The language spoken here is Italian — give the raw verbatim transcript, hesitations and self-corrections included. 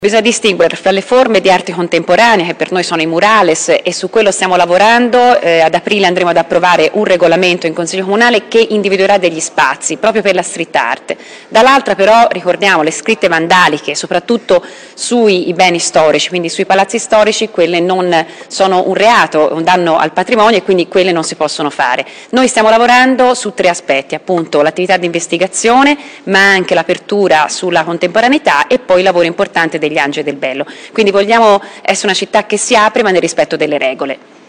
Bisogna distinguere fra le forme di arte contemporanea, che per noi sono i murales, e su quello stiamo lavorando. Eh, ad aprile andremo ad approvare un regolamento in Consiglio Comunale che individuerà degli spazi proprio per la street art. Dall'altra però ricordiamo le scritte vandaliche, soprattutto sui beni storici, quindi sui palazzi storici, quelle non sono un reato, un danno al patrimonio, e quindi quelle non si possono fare. Noi stiamo lavorando su tre aspetti, appunto l'attività di investigazione, ma anche l'apertura sulla contemporaneità e poi il lavoro importante degli Angeli del Bello. Quindi vogliamo essere una città che si apre ma nel rispetto delle regole.